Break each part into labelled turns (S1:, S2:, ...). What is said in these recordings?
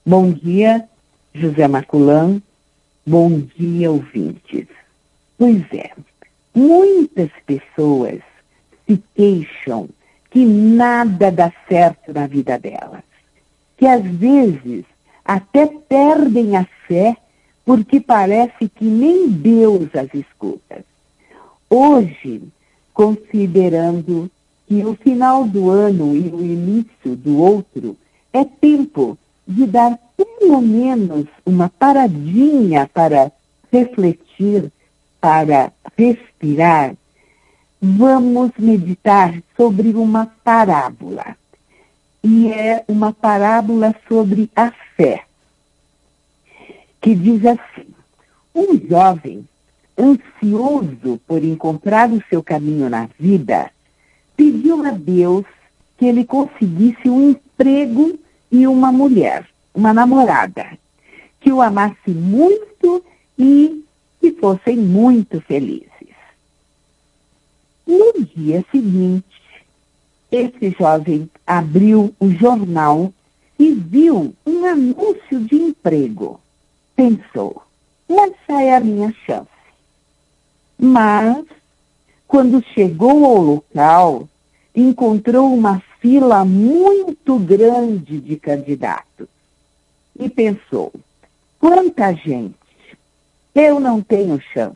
S1: Bom dia, José Maculã. Bom dia, ouvintes. Pois é, muitas pessoas se queixam que nada dá certo na vida delas, que às vezes até perdem a fé porque parece que nem Deus as escuta. Hoje, considerando que o final do ano e o início do outro é tempo de dar pelo menos uma paradinha para refletir, para respirar, vamos meditar sobre uma parábola. E é uma parábola sobre a fé, que diz assim: um jovem, ansioso por encontrar o seu caminho na vida, pediu a Deus que ele conseguisse um emprego e uma mulher, uma namorada, que o amasse muito e que fossem muito felizes. No dia seguinte, esse jovem abriu o jornal e viu um anúncio de emprego. Pensou, essa é a minha chance. Mas, quando chegou ao local, encontrou uma fila muito grande de candidatos. E pensou, quanta gente, eu não tenho chance.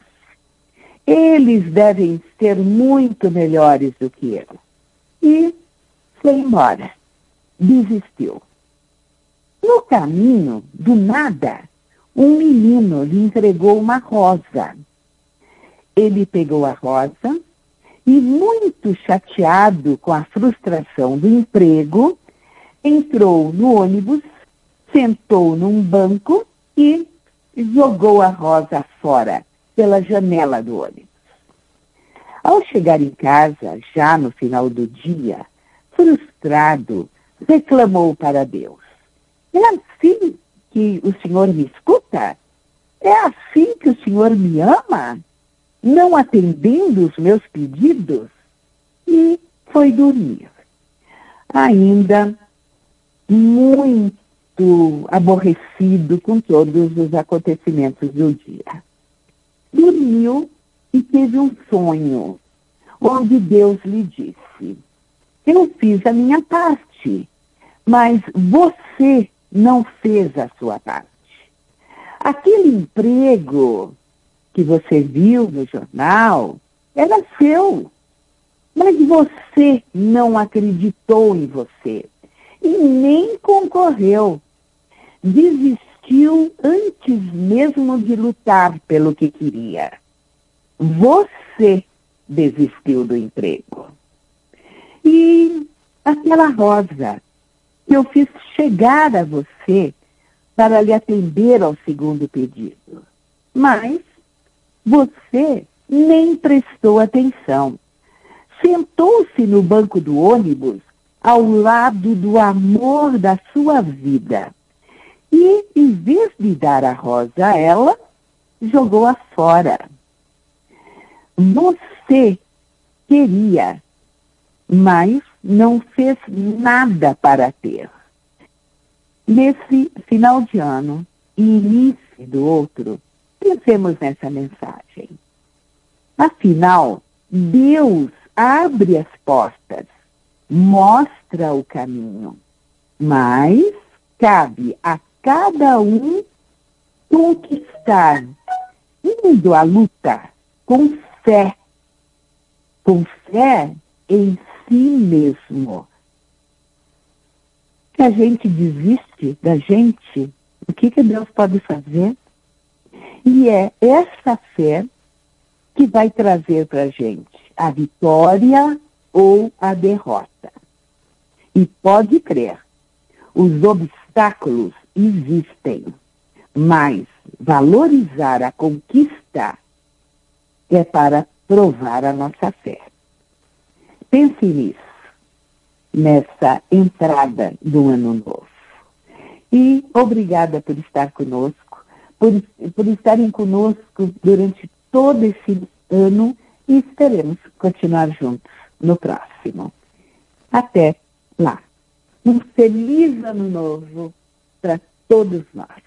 S1: Eles devem ser muito melhores do que eu. E foi embora. Desistiu. No caminho, do nada, um menino lhe entregou uma rosa. Ele pegou a rosa e, muito chateado com a frustração do emprego, entrou no ônibus, sentou num banco e jogou a rosa fora pela janela do ônibus. Ao chegar em casa, já no final do dia, frustrado, reclamou para Deus. É assim que o Senhor me escuta? É assim que o Senhor me ama? Não atendendo os meus pedidos? E foi dormir. Ainda muito aborrecido com todos os acontecimentos do dia. Dormiu e teve um sonho, onde Deus lhe disse: eu fiz a minha parte, mas você não fez a sua parte. Aquele emprego que você viu no jornal era seu, mas você não acreditou em você e nem concorreu. Desistiu antes mesmo de lutar pelo que queria. Você desistiu do emprego. E aquela rosa que eu fiz chegar a você para lhe atender ao segundo pedido. Mas você nem prestou atenção. Sentou-se no banco do ônibus ao lado do amor da sua vida. E, em vez de dar a rosa a ela, jogou-a fora. Você queria, mas não fez nada para ter. Nesse final de ano e início do outro, pensemos nessa mensagem. Afinal, Deus abre as portas, mostra o caminho, mas cabe a cada um conquistar, indo à luta com fé em si mesmo. Se a gente desiste da gente, o que Deus pode fazer? E é essa fé que vai trazer para a gente a vitória ou a derrota. E pode crer, os obstáculos existem, mas valorizar a conquista é para provar a nossa fé. Pense nisso, nessa entrada do ano novo. E obrigada por estar conosco, por estarem conosco durante todo esse ano e esperemos continuar juntos no próximo. Até lá. Um feliz ano novo para todos nós.